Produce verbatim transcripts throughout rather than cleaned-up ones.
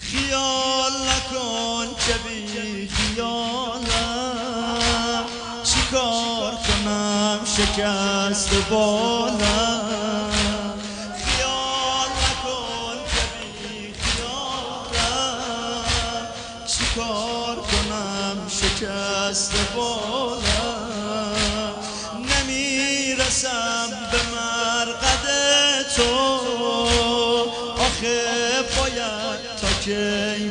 خیال نکن که بی خیالم، چیکار کنم شکست بالم. خیال نکن که بی خیالم، چیکار کنم شکست بالم. نمیرسم به مرقد تو، آخه باید تا کی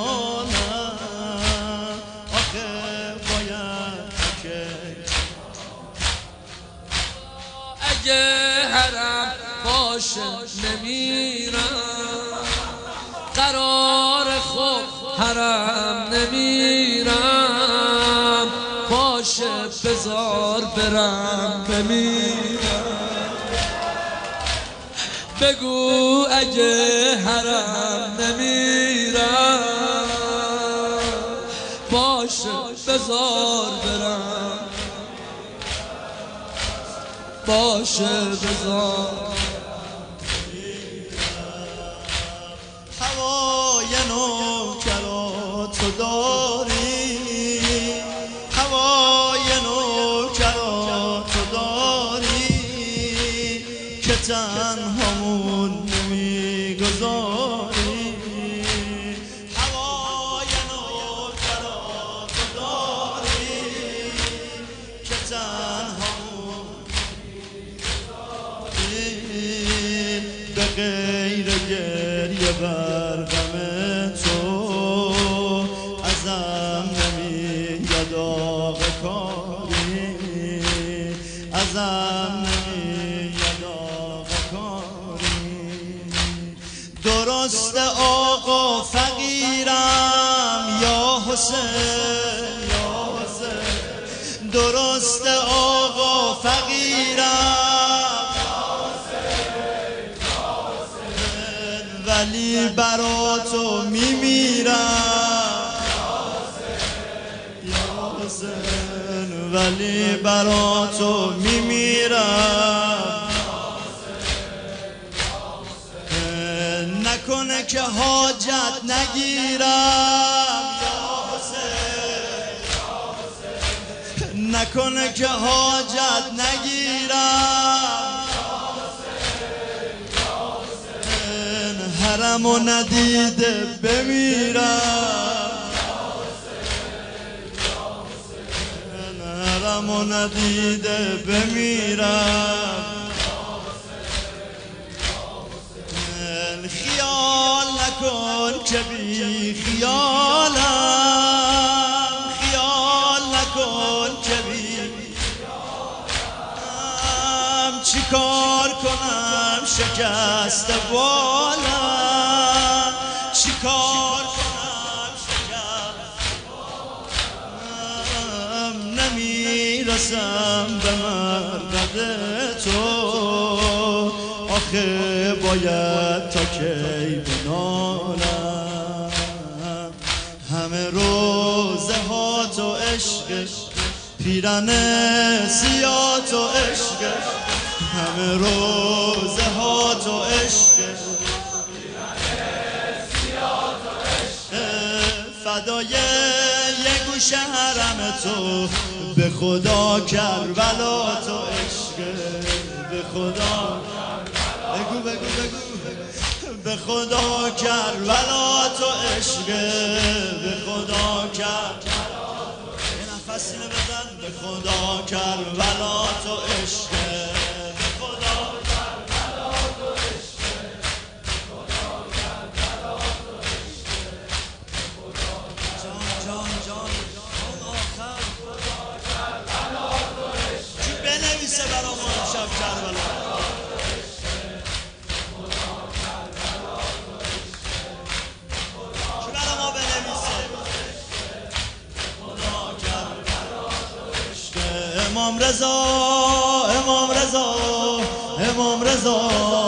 بنالم، آخه باید تا کی. اگه حرم باشه نمیرم، قرار خب حرم نمیرم، باشه بزار برم بمیرم. بگو اگه حرم نمیرم، باشه بزار برم، باشه بزار. هوای نوکراتو داری، هوای نوکراتو داری که تنهامون نمیگذاری. هوای نوکراتو داری که تنهامون نمیگذاری. به غیر گریه بر غم تو ازم نمیاد آقا کاری، ازم نمیاد آقا کاری. درست آقا فقیرم یا حسین، یا حسین. درست آقا فقیرم ولی برا تو میمیرم، یا حسین. ولی برا تو میمیرم. نکنه که حاجت نگیرم، یا حسین. نکنه که حاجت نگیرم، حرمو ندیده بمیرم، حرمو ندیده بمیرم. خیال نکن که بی خیالم، خیال نکن که بی خیالم. چیکار کنم شکست بالم، چیکار کنم شکست بالم. نمیرسم به مرقد تو، آخه باید تا کی بنالم. همه روزه ها تو عشق، پیرن سیاه تو عشق. همه روزه ها تو عشق، فدای یه گوشه حرم تو. به خدا کربلا تو عشق، به خدا بگو بگو بگو. به خدا کربلا تو عشق، به خدا کربلا تو عشق. یه نفس اینو بزن. به خدا کربلا تو عشق، به خدا کربلا تو عشق، به خدا کربلا تو عشق. جان جان جان اون آخر خدا کربلا تو عشق. کی بنویسه برا ما امشب کربلا؟ امام رضا، امام رضا، امام رضا.